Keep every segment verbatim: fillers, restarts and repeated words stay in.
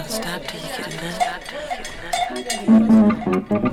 Stop till you get enough.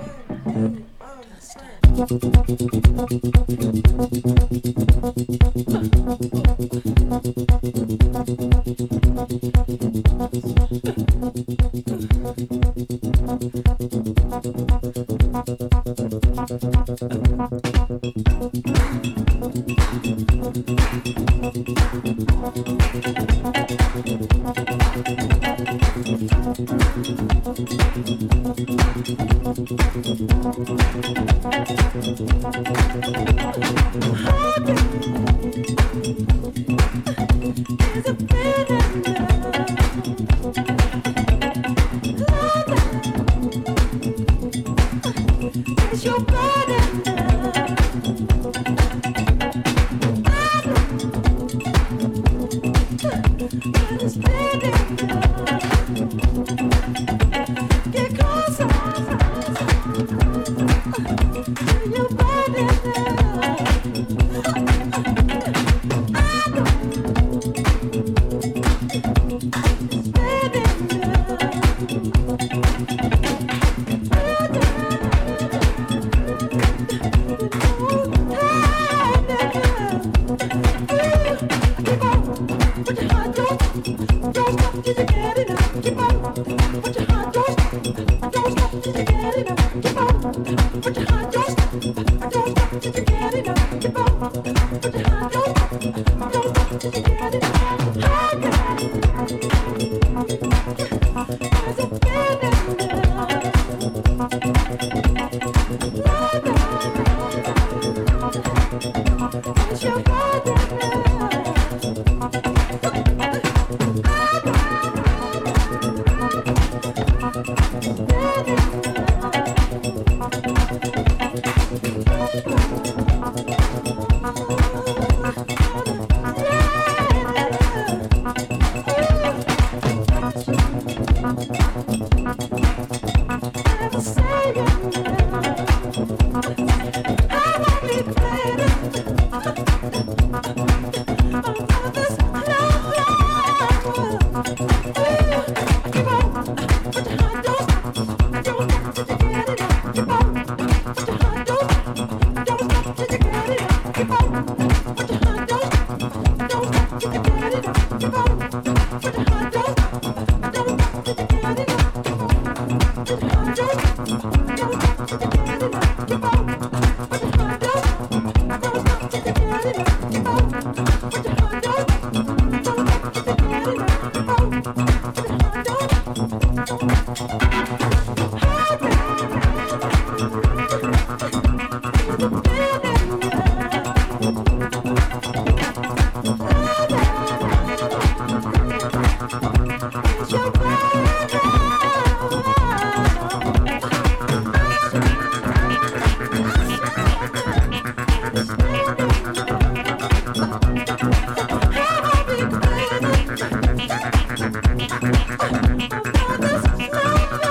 Thank you.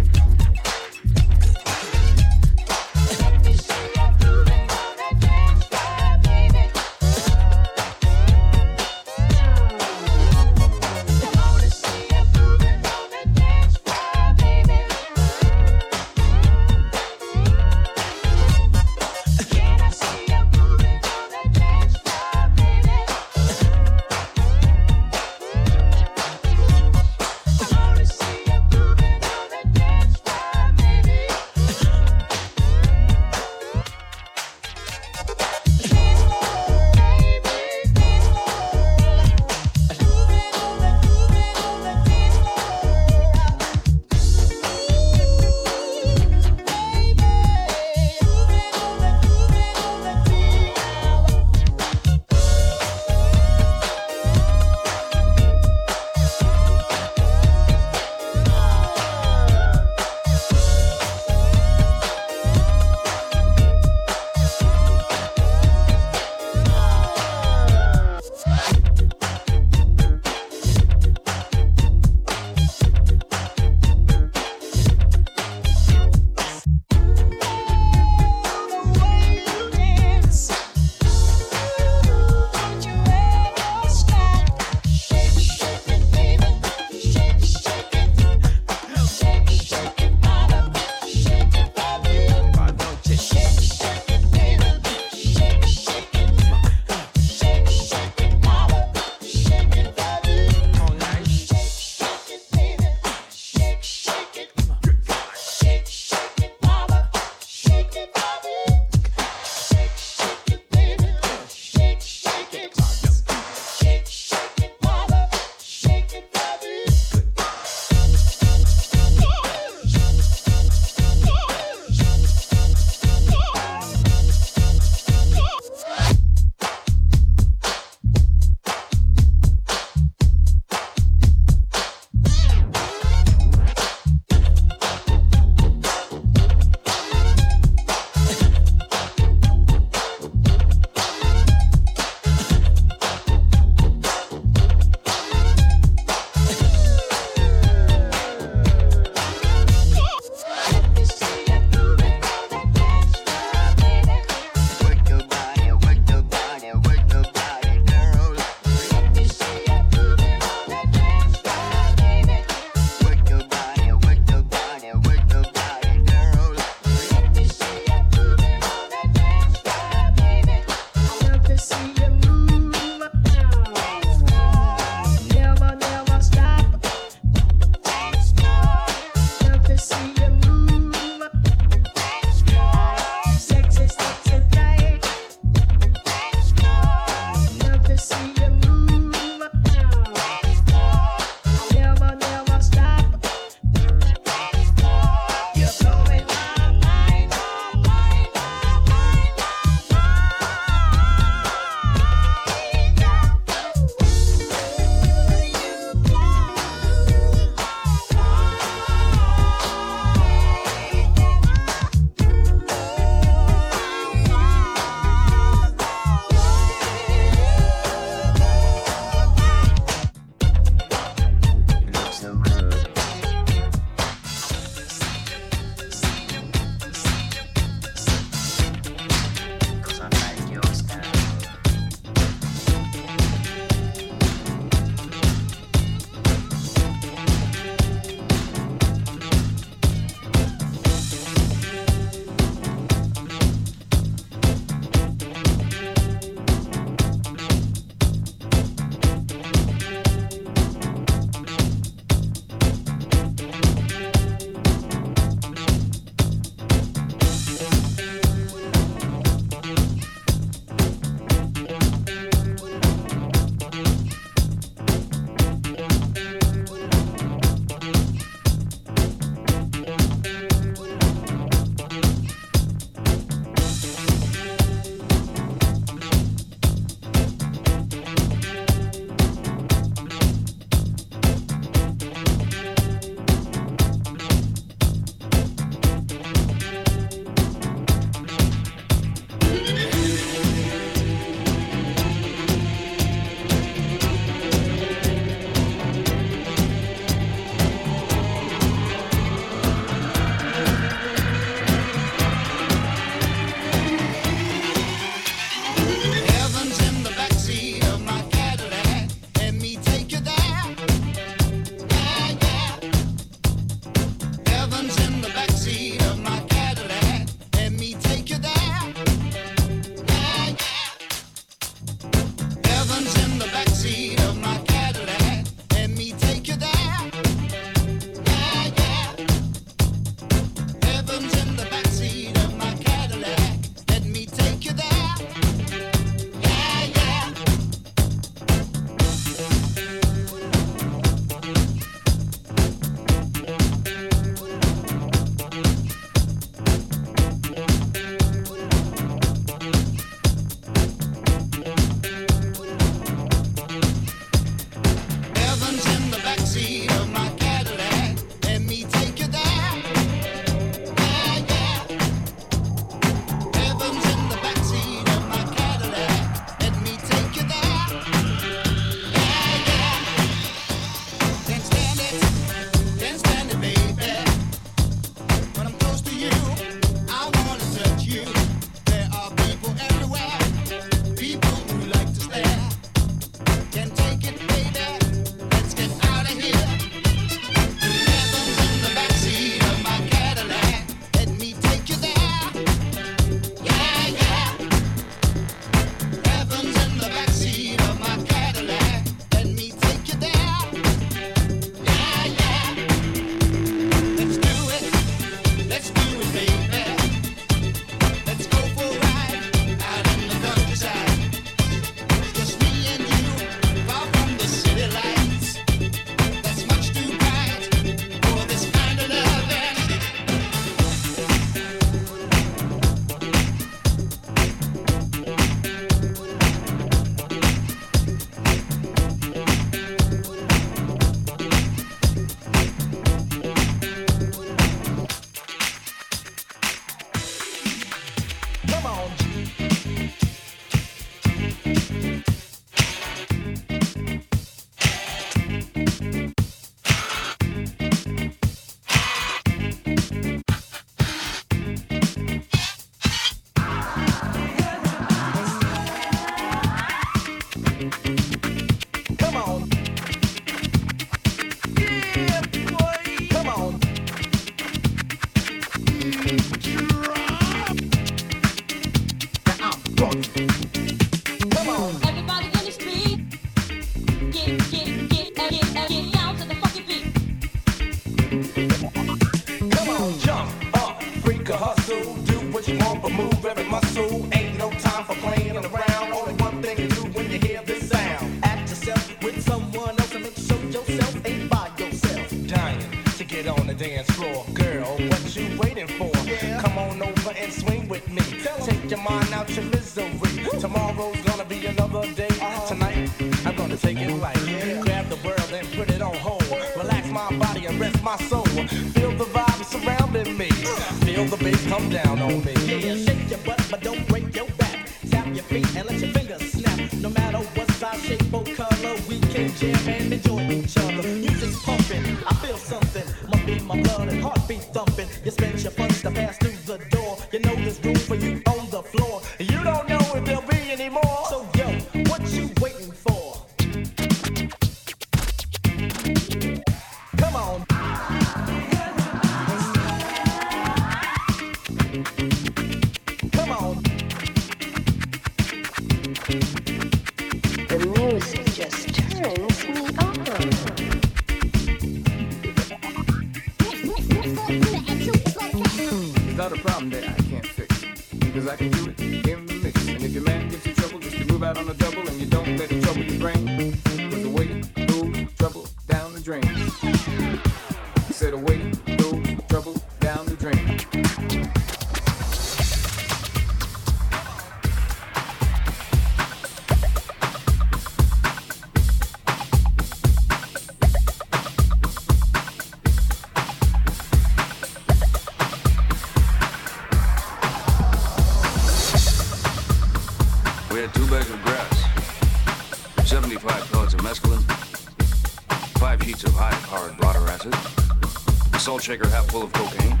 Shaker half full of cocaine.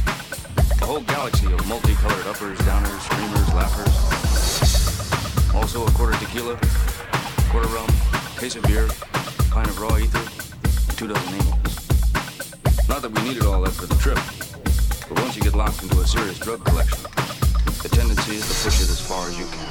A whole galaxy of multicolored uppers, downers, screamers, laughers. Also a quarter tequila, quarter rum, case of beer, pint of raw ether, and two dozen amyls. Not that we needed all that for the trip, but once you get locked into a serious drug collection, the tendency is to push it as far as you can.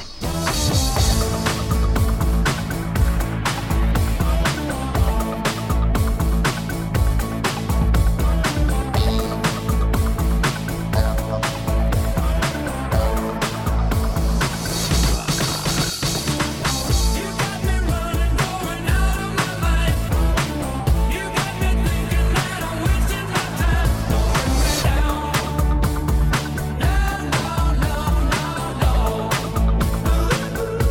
No.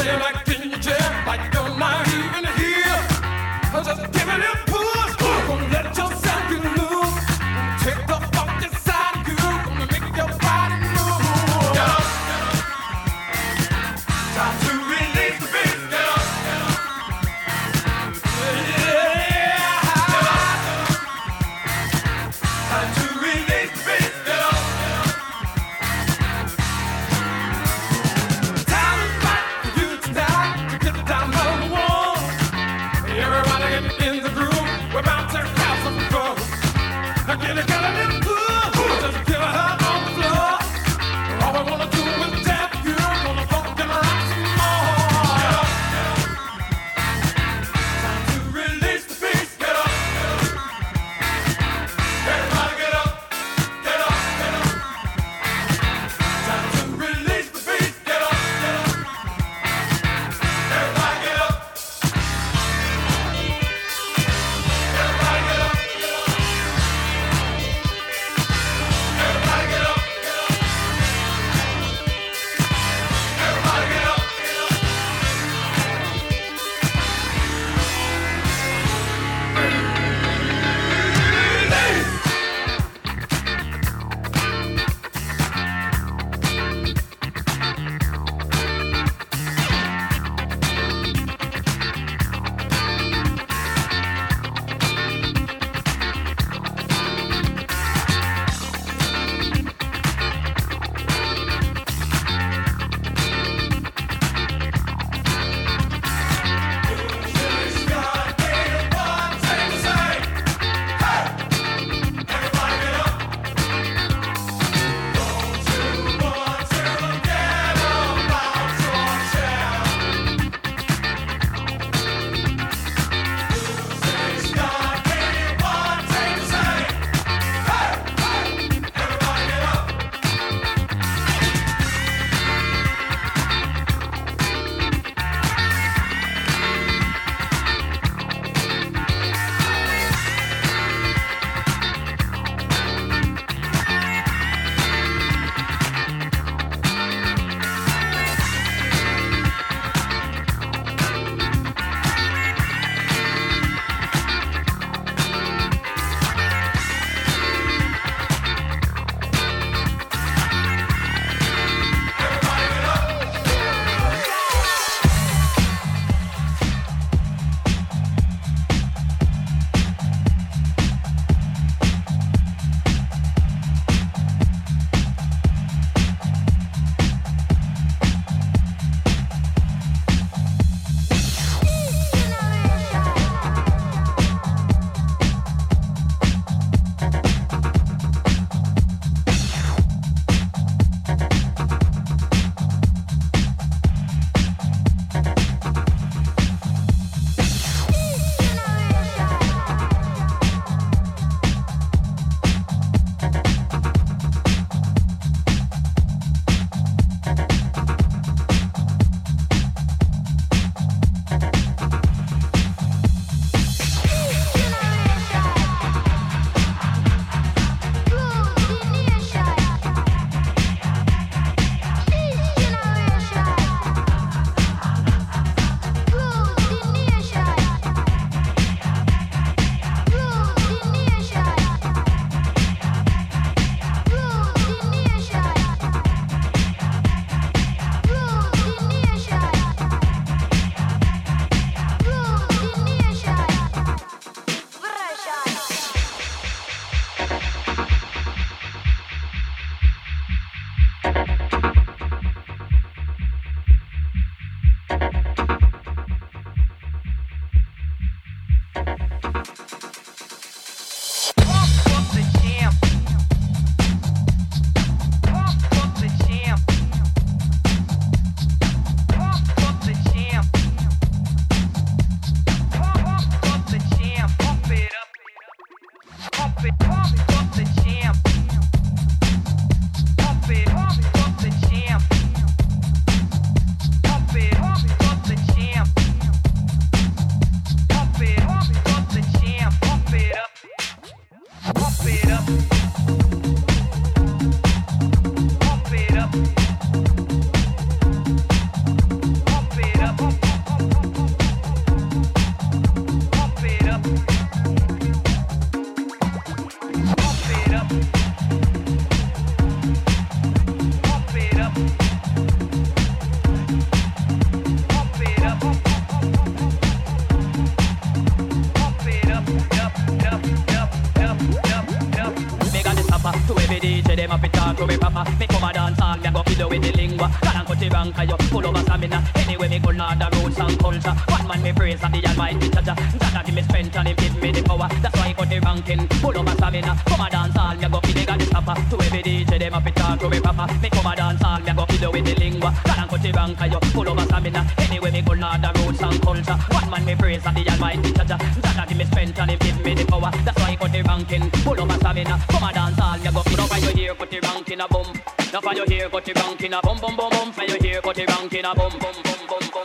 Time is right for you tonight. to me papa. Me come a dance all, me a go fiddle with the lingua. God and cut the rank, I you full of a stamina. Anyway, me go not the roots and culture. One man me praise and the almighty Jaja. Jaja give me strength and him give me the power. That's why I cut the ranking, full of a stamina. Come a dance all, me a go fiddle got the stopper. To every D J them a fit talk to me papa. Me come a dance all, me a go fiddle with the lingua. God and cut the rank, I you full of a stamina. Anyway, me go not the roots and culture. One man me praise and the almighty Jaja. Jaja give me strength and him give me the power. That's why I cut the ranking, full of a stamina. Come a dance all, me a go fiddle. Now for you here, cut the ranking a boom. Now for you here, cut the ranking a boom, boom, boom, boom. For you here, cut the ranking a boom, boom, boom, boom, boom.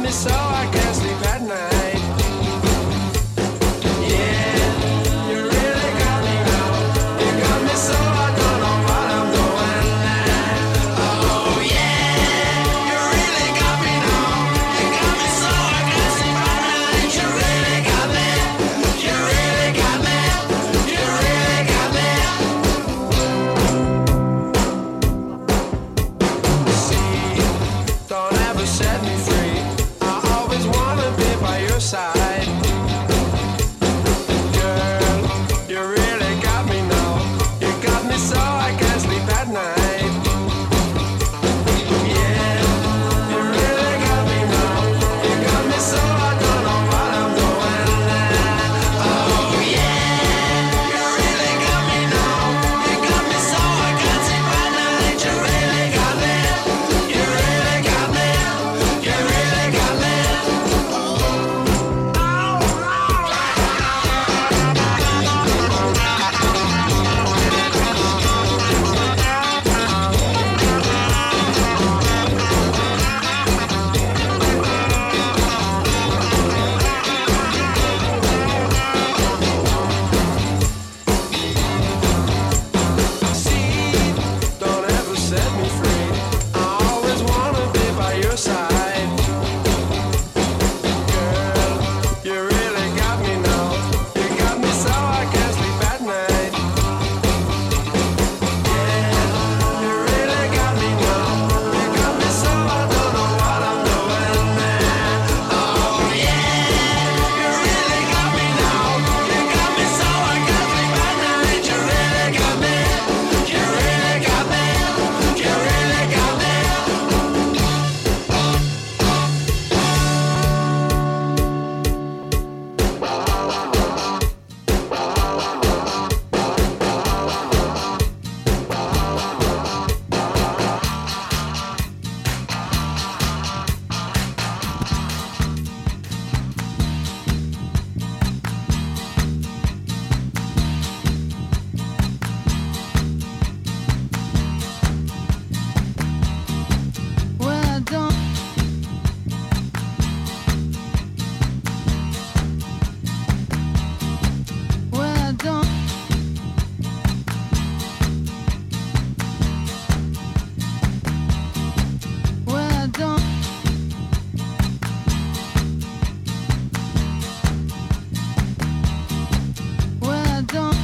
me so I can't sleep at night. Yeah, you really got me now. You got me so I don't know what I'm doing. Oh yeah, you really got me now. You got me so I can't sleep at night. You really got me. You really got me. You really got me. See, don't ever set me free. I always wanna be by your side. Girl, you really got me now. You got me so I can't sleep at night. Yeah, you really got me now. You got me so I don't know what I'm doing. Oh yeah, you really got me now. You got me so I can't sleep at night. You really got me. You really got me. You really got me. See, don't ever set me free. I always wanna be by your side. Girl, you really got me now. You got me so I can't sleep at night. Yeah, you really got me now. You got me so I don't know what I'm doing. Oh yeah, you really got me now. You got me so I can't sleep at night. You really got me. You really got me. You really got me. Well, I don't. Well, I don't. Well, I don't. Well, I don't.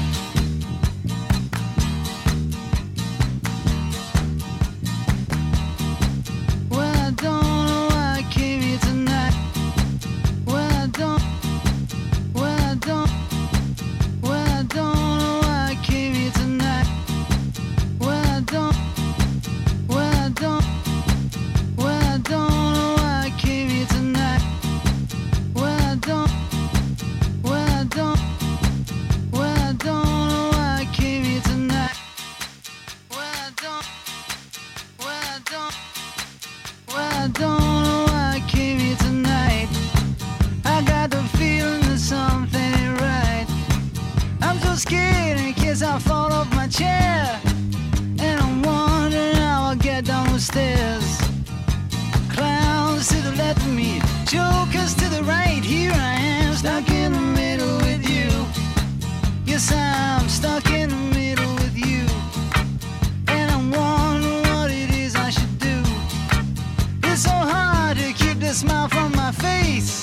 Well, I don't know why I came here tonight. Well, I don't. Well, I don't. Well, I don't know why I came here tonight. Well, I don't. Well, I don't. Well, I don't know why I came here tonight. Well, I don't. Well, I don't. Well, I don't know why I came here tonight. Well, I don't. Well, I don't. Well, I don't know why I came here tonight. I got the feeling that something ain't right. I'm so scared in case I fall off my chair. And I'm wondering how I'll get down the stairs. Clowns to the left of me, jokers to the right. Here I am, stuck in the middle with you. Yes, I'm stuck in the middle with you. And I'm wondering what it is I should do. It's so hard to keep the smile from my face.